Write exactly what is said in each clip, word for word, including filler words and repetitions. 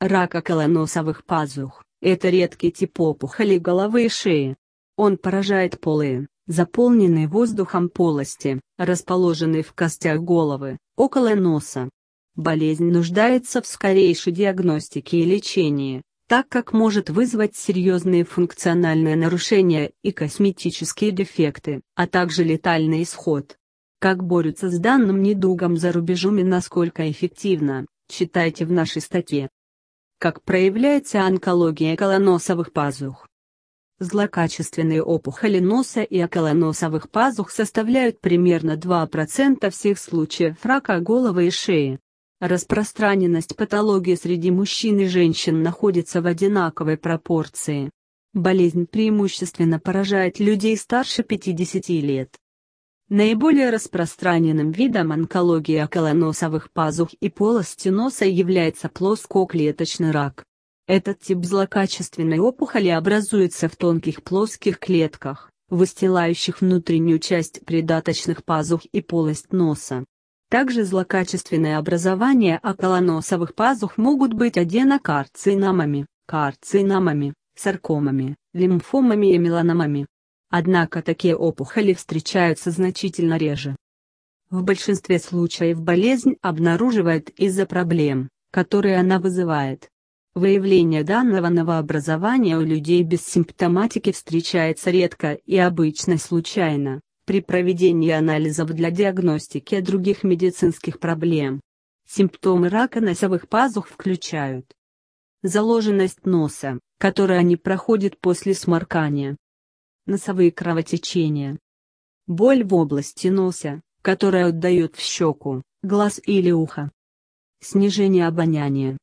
Рак околоносовых пазух – это редкий тип опухоли головы и шеи. Он поражает полые, заполненные воздухом полости, расположенные в костях головы, около носа. Болезнь нуждается в скорейшей диагностике и лечении, так как может вызвать серьезные функциональные нарушения и косметические дефекты, а также летальный исход. Как борются с данным недугом за рубежом и насколько эффективно, читайте в нашей статье. Как проявляется онкология околоносовых пазух? Злокачественные опухоли носа и околоносовых пазух составляют примерно два процента всех случаев рака головы и шеи. Распространенность патологии среди мужчин и женщин находится в одинаковой пропорции. Болезнь преимущественно поражает людей старше пятидесяти лет. Наиболее распространенным видом онкологии околоносовых пазух и полости носа является плоскоклеточный рак. Этот тип злокачественной опухоли образуется в тонких плоских клетках, выстилающих внутреннюю часть придаточных пазух и полость носа. Также злокачественные образования околоносовых пазух могут быть аденокарциномами, карциномами, саркомами, лимфомами и меланомами. Однако такие опухоли встречаются значительно реже. В большинстве случаев болезнь обнаруживают из-за проблем, которые она вызывает. Выявление данного новообразования у людей без симптоматики встречается редко и обычно случайно, при проведении анализов для диагностики других медицинских проблем. Симптомы рака носовых пазух включают заложенность носа, которая не проходит после сморкания. Носовые кровотечения. Боль в области носа, которая отдает в щеку, глаз или ухо. Снижение обоняния.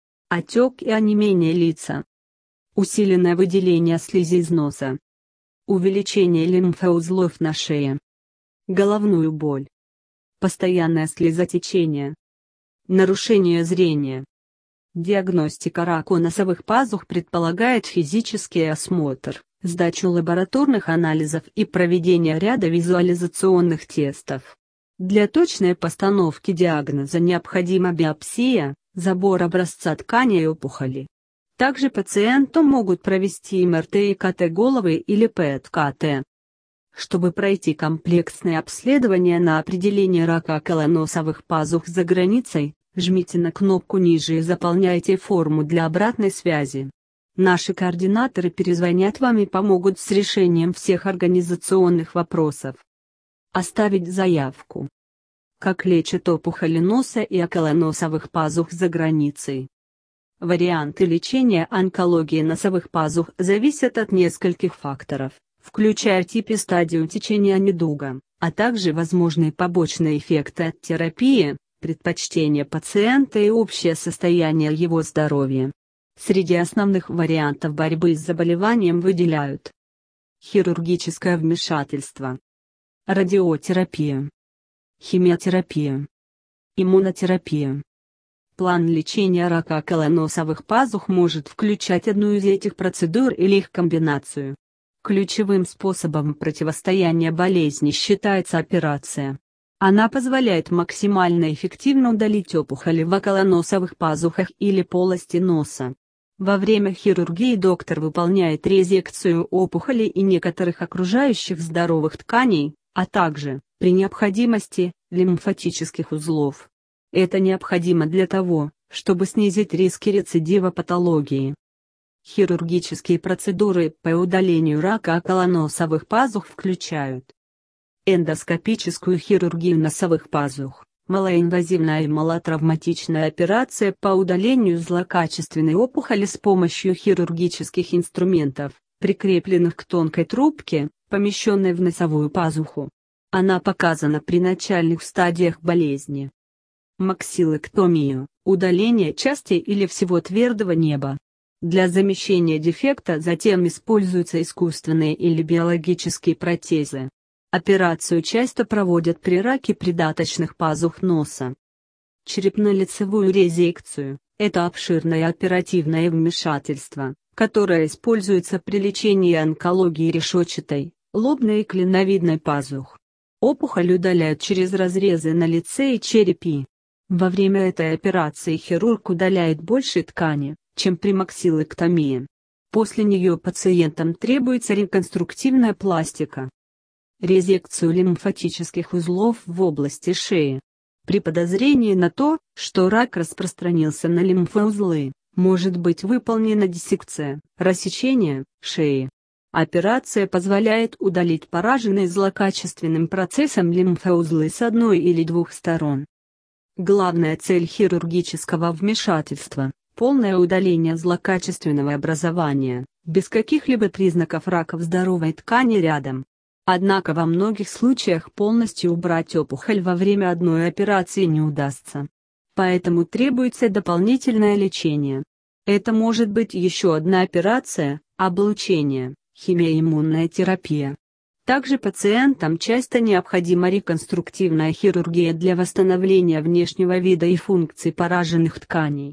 Отек и онемение лица. Усиленное выделение слизи из носа. Увеличение лимфоузлов на шее. Головную боль. Постоянное слезотечение. Нарушение зрения. Диагностика рака носовых пазух предполагает физический осмотр, сдачу лабораторных анализов и проведение ряда визуализационных тестов. Для точной постановки диагноза необходима биопсия, забор образца тканей опухоли. Также пациенту могут провести эм эр тэ и ка тэ головы или пэ эт ка тэ. Чтобы пройти комплексное обследование на определение рака околоносовых пазух за границей, жмите на кнопку ниже и заполняйте форму для обратной связи. Наши координаторы перезвонят вам и помогут с решением всех организационных вопросов. Оставить заявку. Как лечат опухоли носа и околоносовых пазух за границей? Варианты лечения онкологии носовых пазух зависят от нескольких факторов, включая тип и стадию течения недуга, а также возможные побочные эффекты от терапии, предпочтения пациента и общее состояние его здоровья. Среди основных вариантов борьбы с заболеванием выделяют хирургическое вмешательство, радиотерапия, химиотерапия, иммунотерапия. План лечения рака околоносовых пазух может включать одну из этих процедур или их комбинацию. Ключевым способом противостояния болезни считается операция. Она позволяет максимально эффективно удалить опухоли в околоносовых пазухах или полости носа. Во время хирургии доктор выполняет резекцию опухолей и некоторых окружающих здоровых тканей, а также, при необходимости, лимфатических узлов. Это необходимо для того, чтобы снизить риски рецидива патологии. Хирургические процедуры по удалению рака околоносовых пазух включают эндоскопическую хирургию носовых пазух, малоинвазивная и малотравматичная операция по удалению злокачественной опухоли с помощью хирургических инструментов, прикрепленных к тонкой трубке, помещенной в носовую пазуху. Она показана при начальных стадиях болезни. Максилэктомию, удаление части или всего твердого неба. Для замещения дефекта затем используются искусственные или биологические протезы. Операцию часто проводят при раке придаточных пазух носа. Черепно-лицевую резекцию – это обширное оперативное вмешательство, которое используется при лечении онкологии решетчатой, лобной и клиновидной пазух. Опухоль удаляют через разрезы на лице и черепе. Во время этой операции хирург удаляет больше ткани, чем при максилэктомии. После нее пациентам требуется реконструктивная пластика. Резекцию лимфатических узлов в области шеи. При подозрении на то, что рак распространился на лимфоузлы, может быть выполнена диссекция, рассечение шеи. Операция позволяет удалить пораженные злокачественным процессом лимфоузлы с одной или двух сторон. Главная цель хирургического вмешательства – полное удаление злокачественного образования, без каких-либо признаков рака в здоровой ткани рядом. Однако во многих случаях полностью убрать опухоль во время одной операции не удастся. Поэтому требуется дополнительное лечение. Это может быть еще одна операция, облучение, химиоиммунная терапия. Также пациентам часто необходима реконструктивная хирургия для восстановления внешнего вида и функций пораженных тканей.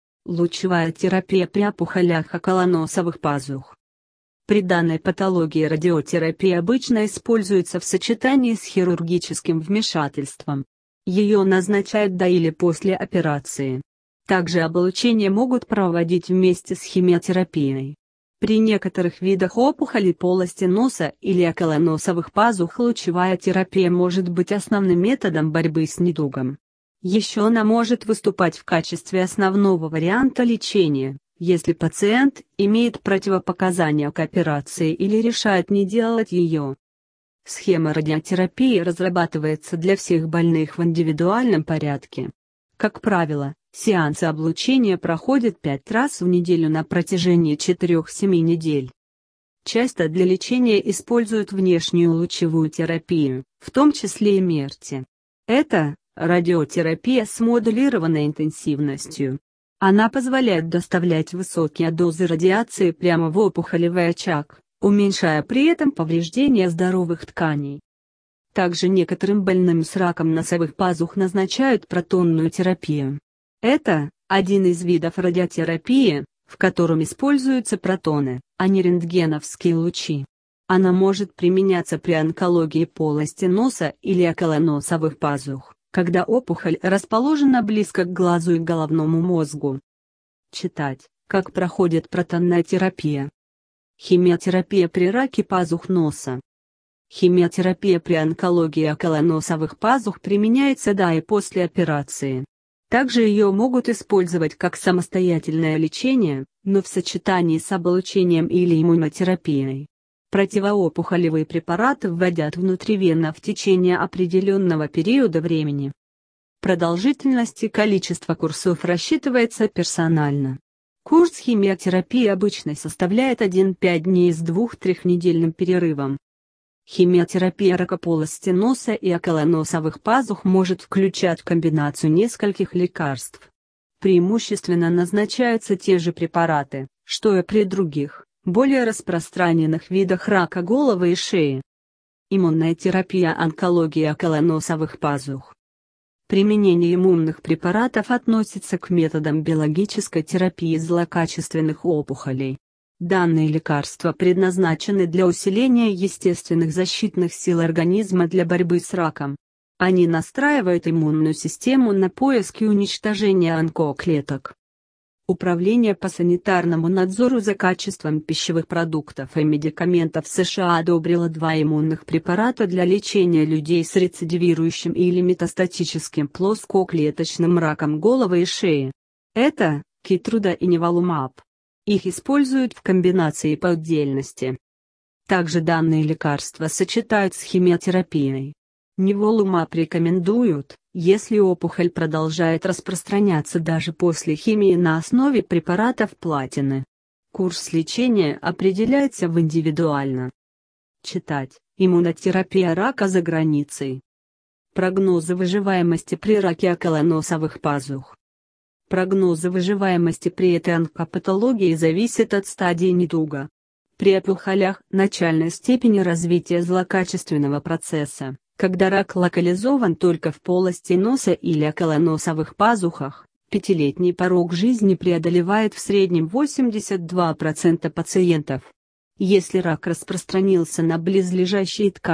Лучевая терапия при опухолях околоносовых пазух. При данной патологии радиотерапия обычно используется в сочетании с хирургическим вмешательством. Ее назначают до или после операции. Также облучение могут проводить вместе с химиотерапией. При некоторых видах опухолей полости носа или околоносовых пазух лучевая терапия может быть основным методом борьбы с недугом. Еще она может выступать в качестве основного варианта лечения, если пациент имеет противопоказания к операции или решает не делать ее. Схема радиотерапии разрабатывается для всех больных в индивидуальном порядке. Как правило, сеансы облучения проходят пять раз в неделю на протяжении четырёх-семи недель. Часто для лечения используют внешнюю лучевую терапию, в том числе и МЕРТи. Это радиотерапия с модулированной интенсивностью. Она позволяет доставлять высокие дозы радиации прямо в опухолевый очаг, уменьшая при этом повреждения здоровых тканей. Также некоторым больным с раком носовых пазух назначают протонную терапию. Это один из видов радиотерапии, в котором используются протоны, а не рентгеновские лучи. Она может применяться при онкологии полости носа или околоносовых пазух, когда опухоль расположена близко к глазу и головному мозгу. Читать, как проходит протонная терапия. Химиотерапия при раке пазух носа. Химиотерапия при онкологии околоносовых пазух применяется до и после операции. Также ее могут использовать как самостоятельное лечение, но в сочетании с облучением или иммунотерапией. Противоопухолевые препараты вводят внутривенно в течение определенного периода времени. Продолжительность и количество курсов рассчитывается персонально. Курс химиотерапии обычно составляет один-пять дней с двух-трехнедельным перерывом. Химиотерапия рака полости носа и околоносовых пазух может включать комбинацию нескольких лекарств. Преимущественно назначаются те же препараты, что и при других, более распространенных видах рака головы и шеи. Иммунная терапия онкологии околоносовых пазух. Применение иммунных препаратов относится к методам биологической терапии злокачественных опухолей. Данные лекарства предназначены для усиления естественных защитных сил организма для борьбы с раком. Они настраивают иммунную систему на поиск и уничтожение онкоклеток. Управление по санитарному надзору за качеством пищевых продуктов и медикаментов США одобрило два иммунных препарата для лечения людей с рецидивирующим или метастатическим плоскоклеточным раком головы и шеи. Это Кейтруда и Ниволумаб. Их используют в комбинации по отдельности. Также данные лекарства сочетают с химиотерапией. Ниволумаб рекомендуют, если опухоль продолжает распространяться даже после химии на основе препаратов платины. Курс лечения определяется индивидуально. Читать. Иммунотерапия рака за границей. Прогнозы выживаемости при раке околоносовых пазух. Прогнозы выживаемости при этой онкопатологии зависят от стадии недуга. При опухолях начальной степени развития злокачественного процесса, когда рак локализован только в полости носа или околоносовых пазухах, пятилетний порог жизни преодолевает в среднем восемьдесят два процента пациентов. Если рак распространился на близлежащие ткани,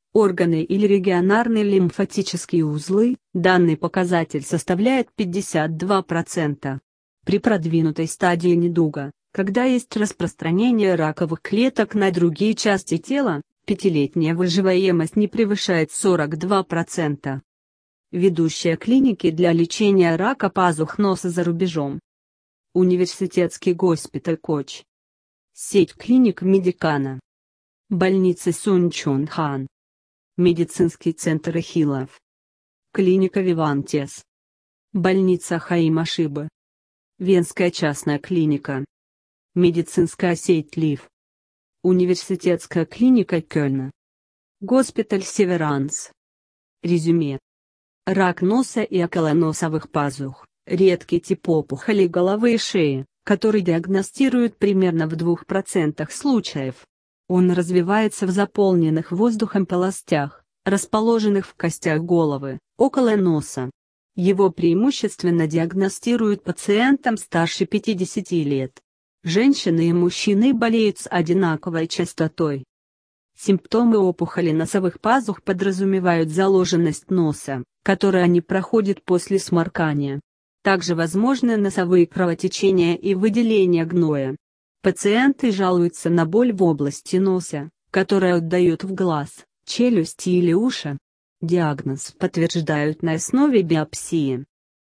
органы или регионарные лимфатические узлы, данный показатель составляет пятьдесят два процента. При продвинутой стадии недуга, когда есть распространение раковых клеток на другие части тела, пятилетняя выживаемость не превышает сорок два процента. Ведущие клиники для лечения рака пазух носа за рубежом. Университетский госпиталь Коч. Сеть клиник Медикана. Больница Сунчонхан. Медицинский центр Ихилов. Клиника Вивантес. Больница Хаим-Ашиба. Венская частная клиника. Медицинская сеть Лив. Университетская клиника Кёльна. Госпиталь Северанс. Резюме. Рак носа и околоносовых пазух – редкий тип опухолей головы и шеи, который диагностируют примерно в двух процентах случаев. Он развивается в заполненных воздухом полостях, расположенных в костях головы, около носа. Его преимущественно диагностируют пациентам старше пятидесяти лет. Женщины и мужчины болеют с одинаковой частотой. Симптомы опухоли носовых пазух подразумевают заложенность носа, которая не проходит после сморкания. Также возможны носовые кровотечения и выделение гноя. Пациенты жалуются на боль в области носа, которая отдает в глаз, челюсти или уши. Диагноз подтверждают на основе биопсии.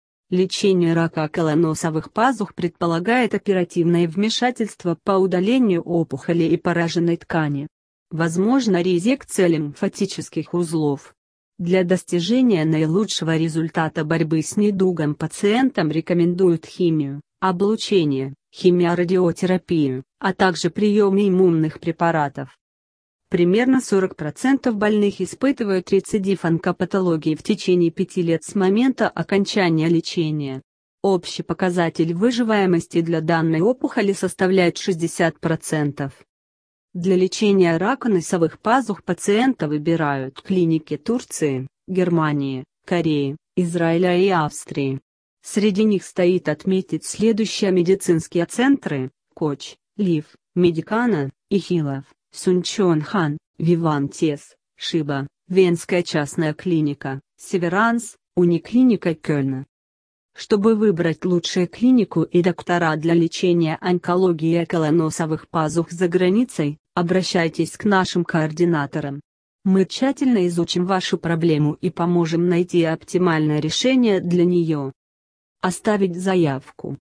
Лечение рака околоносовых пазух предполагает оперативное вмешательство по удалению опухоли и пораженной ткани. Возможна резекция лимфатических узлов. Для достижения наилучшего результата борьбы с недугом пациентам рекомендуют химию, облучение, химиорадиотерапию, а также прием иммунных препаратов. Примерно сорок процентов больных испытывают рецидив онкопатологии в течение пяти лет с момента окончания лечения. Общий показатель выживаемости для данной опухоли составляет шестьдесят процентов. Для лечения рака носовых пазух пациента выбирают клиники Турции, Германии, Кореи, Израиля и Австрии. Среди них стоит отметить следующие медицинские центры: Коч, Лив, Медикана, Ихилов, Сунчонхан, Вивантес, Шиба, Венская частная клиника, Северанс, Униклиника Кёльна. Чтобы выбрать лучшую клинику и доктора для лечения онкологии и околоносовых пазух за границей, обращайтесь к нашим координаторам. Мы тщательно изучим вашу проблему и поможем найти оптимальное решение для нее. Оставить заявку.